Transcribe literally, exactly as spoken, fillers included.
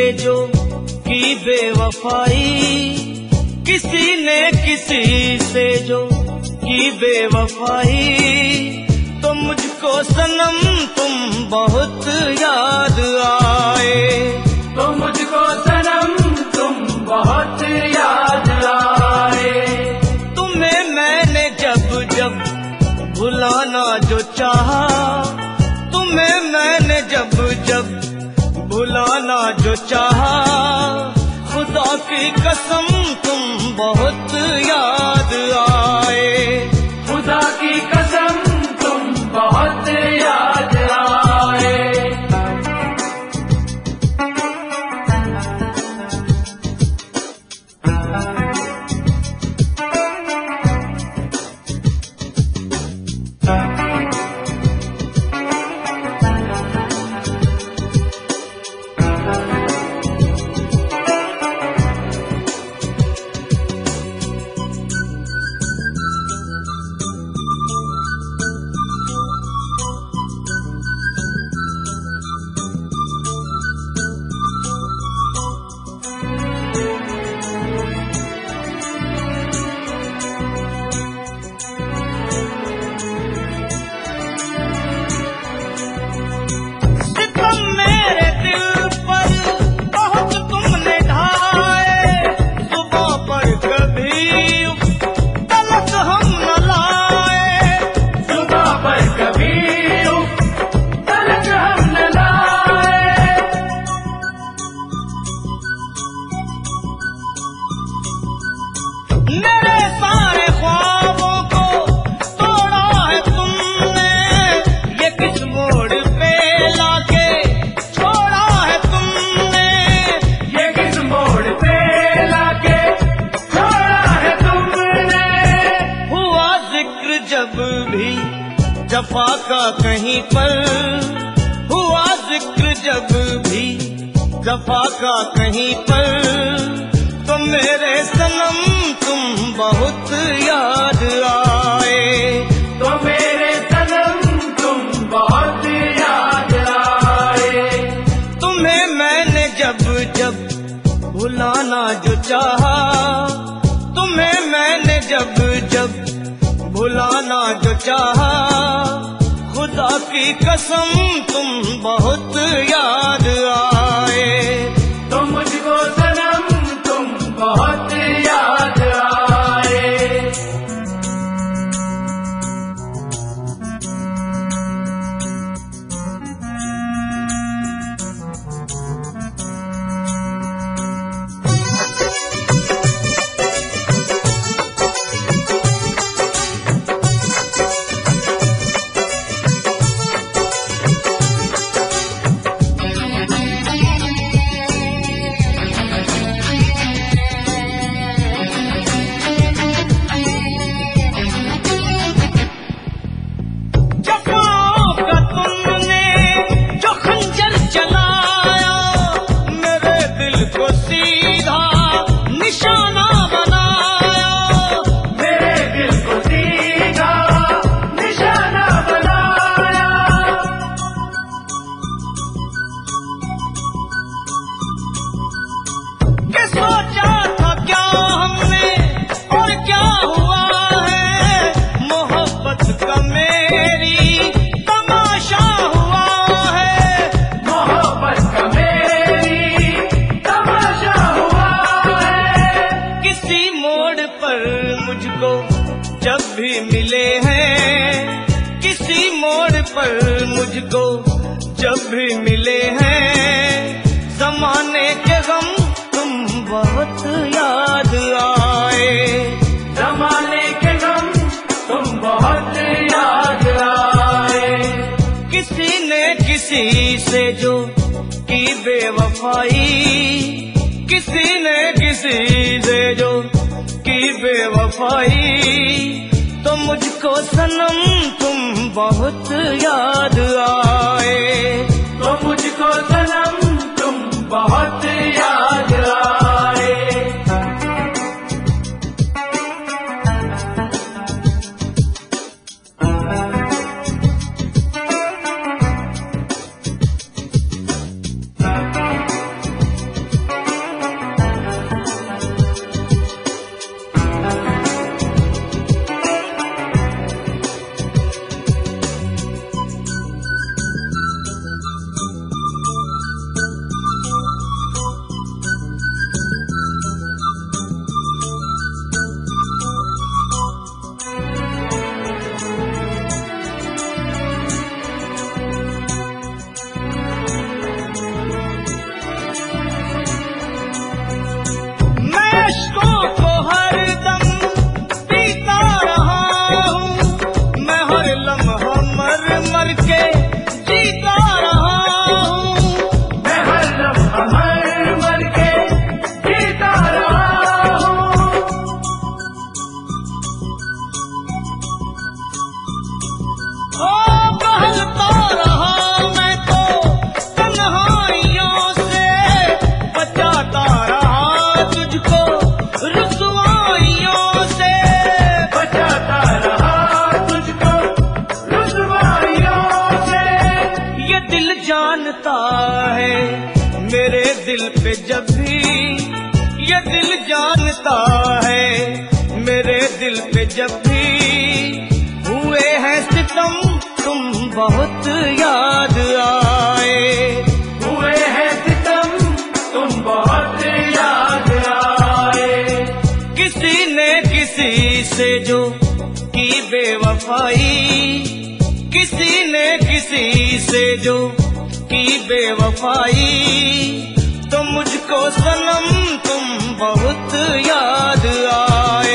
जो की बेवफाई, किसी ने किसी से जो की बेवफाई, तो मुझको सनम तुम बहुत याद आए, तो मुझको सनम तुम बहुत याद आए। तुम्हें मैंने जब जब भुलाना जो चाहा, तुम्हें मैंने जब जब भुलाना जो चाहा, खुदा की कसम तुम बहुत याद आए, खुदा की कसम तुम बहुत याद आए। मेरे सारे ख्वाबों को तोड़ा है तुमने, ये किस मोड़ पे लाके छोड़ा है तुमने, ये किस मोड़ पे लाके छोड़ा है तुमने। हुआ जिक्र जब भी जफा का कहीं पर, हुआ जिक्र जब भी जफा का कहीं पर, तो मेरे सनम तुम बहुत याद आए, तो मेरे सनम तुम बहुत याद आए। तुम्हें मैंने जब जब भुलाना जो चाहा, तुम्हें मैंने जब जब भुलाना जो चाहा, खुदा की कसम तुम बहुत याद आए, तो मुझको सनम तुम बहुत याद आए। जब भी मिले हैं किसी मोड़ पर मुझको, जब भी मिले हैं जमाने के गम तुम बहुत याद आए, जमाने के गम तुम बहुत याद आए। किसी ने किसी से जो की बेवफाई, किसी ने किसी से जो की बेवफाई, तो मुझको सनम तुम बहुत याद आए, तो मुझको सनम तुम बहुत याद आए। जानता है मेरे दिल पे जब भी, ये दिल जानता है मेरे दिल पे जब भी हुए हैं सितम तुम बहुत याद आए। हुए हैं सितम तुम बहुत याद आए। किसी ने किसी से जो की बेवफाई, किसी ने किसी से जो की बेवफाई, तो मुझको सनम तुम बहुत याद आए।